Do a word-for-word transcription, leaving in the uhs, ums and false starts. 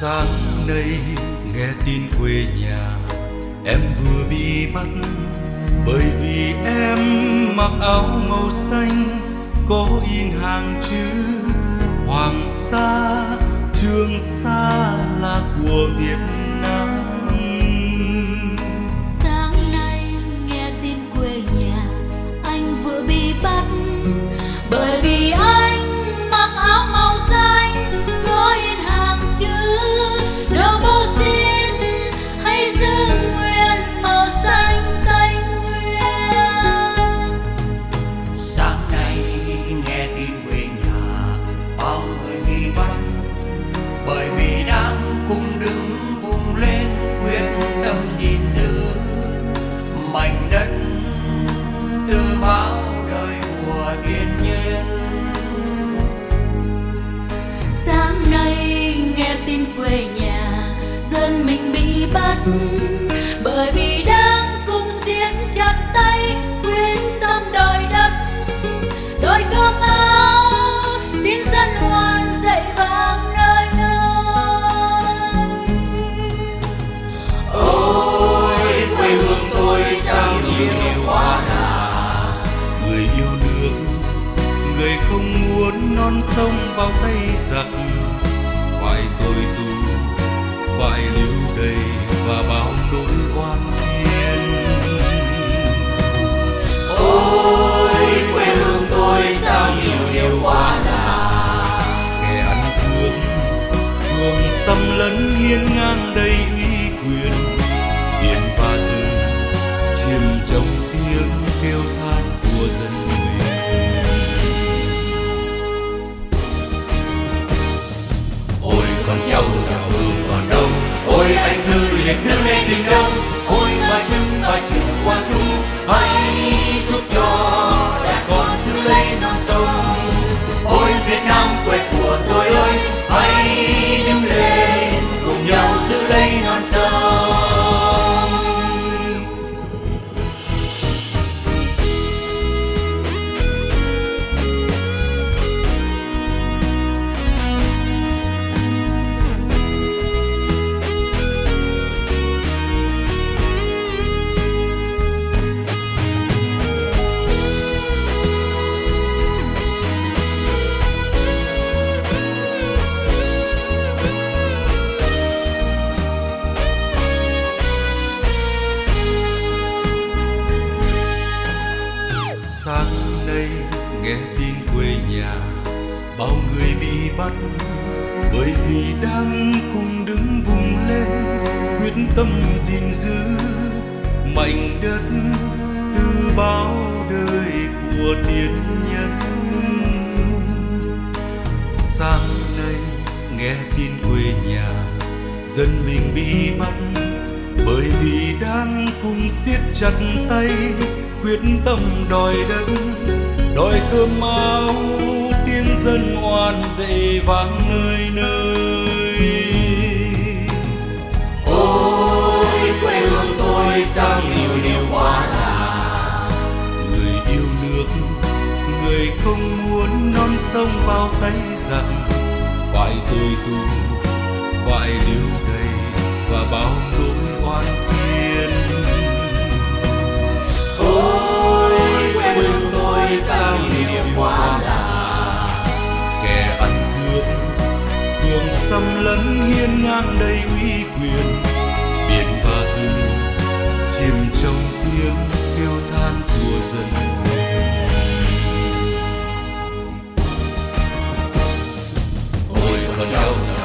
Sáng nay nghe tin quê nhà em vừa bị bắt, bởi vì em mặc áo màu xanh có in hàng chữ Hoàng Sa, Trường Sa là của Việt Nam. Sáng nay nghe tin quê nhà anh vừa bị bắt, bởi vì anh mặc áo màu xanh có in hàng chữ đâu bao xin hay giữ nguyên màu xanh Tây Nguyên. Sáng nay nghe tin quê nhà bao người bị bắt, bởi vì đang cùng đứng vùng lên quyết tâm gìn giữ mảnh đất từ bao đời của thiên nhiên. Sáng nay nghe tin quê nhà dân mình bị bắt, bởi vì đang cùng siết chặt tay quyết tâm đòi đất, đòi cơm áo, tin dân oan dậy vang nơi nơi. Ôi quê hương tôi sao nhiều điều quá lạ, Người yêu nước, người không muốn non sông vào tay giặc, phải tôi tù, phải lưu đày và bao nỗi oan nghiên. ôi quê hương tôi sao nhiều điều quá lạ, Kẻ ăn cướp, thường xâm lấn hiên ngang đầy uy quyền, biển và rừng chìm trong tiếng kêu than của dân mình. ôi con trâu đào hương còn đâu, ôi anh thư liệt nước lên tìm đâu, ôi bà trưng bà trưng qua trung, hãy giúp cho đàn con giữ lấy non sông. Ôi Việt Nam quê của tôi ơi, hãy đứng lên cùng nhau giữ lấy non sông. Sáng nay nghe tin quê nhà bao người bị bắt, bởi vì đang cùng đứng vùng lên quyết tâm gìn giữ mảnh đất từ bao đời của tiên nhân. Sáng nay nghe tin quê nhà dân mình bị bắt, bởi vì đang cùng siết chặt tay quyết tâm đòi đất, đòi cơm áo, tiếng dân oan dậy vang nơi nơi. Ôi quê hương tôi sao nhiều điều quá lạ, Người yêu nước, người không muốn non sông vào tay giặc, phải tôi tù, phải lưu đày và bao nỗi oan khiên. ôi quê hương tôi sao nhiều điều quá lạ, Kẻ ăn cướp, thường xâm lấn hiên ngang đầy uy quyền, biển và rừng chìm trong tiếng kêu than của dân mình. ôi con trâu